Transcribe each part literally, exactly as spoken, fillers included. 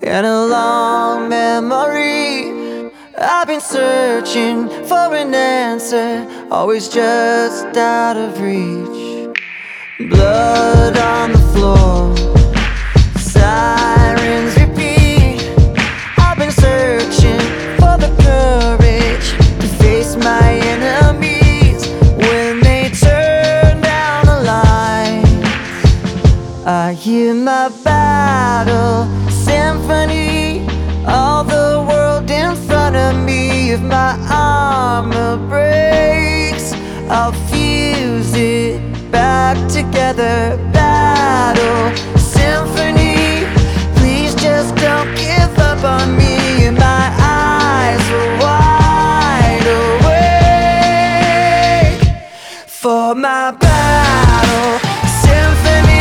in a long memory. I've been searching for an answer, always just out of reach. Blood on the floor, sirens repeat. I've been searching for the courage to face my enemies when they turn down the lights. I hear my battle symphony, all the world in front of me. If my armor breaks, I'll fuse it back together. Battle symphony, please just don't give up on me. And my eyes are wide awake for my battle symphony.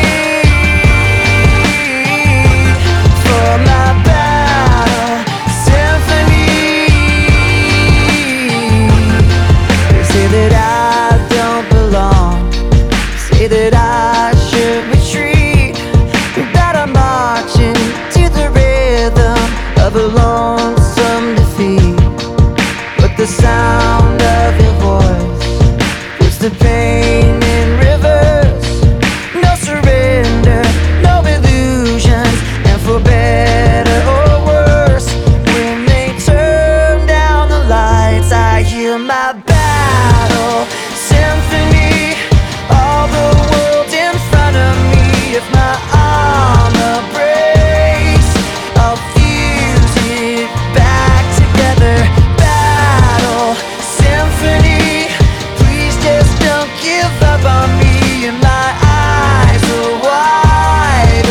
That I should retreat, that I'm marching to the rhythm of a lonesome defeat. But the sound of your voice puts the pain in reverse. No surrender, no illusions, and for better or worse, when they turn down the lights, I hear my battle symphony. All the world in front of me. If my armor breaks, I'll fuse it back together. Battle symphony, please just don't give up on me. And my eyes are wide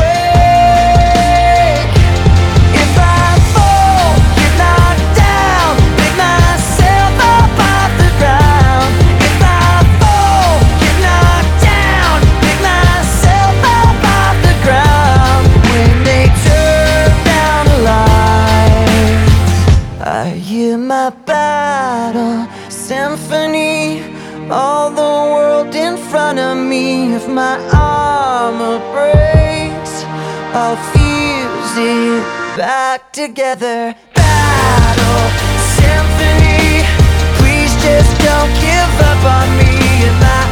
awake. If I fall, get knocked down, pick myself up off the ground. If I fall, get knocked down, pick myself up off the ground. When they turn down the lights, I hear my battle symphony. All the world in front of me. If my armor breaks, I'll fuse it back together. Battle symphony, please just don't give up on me. And my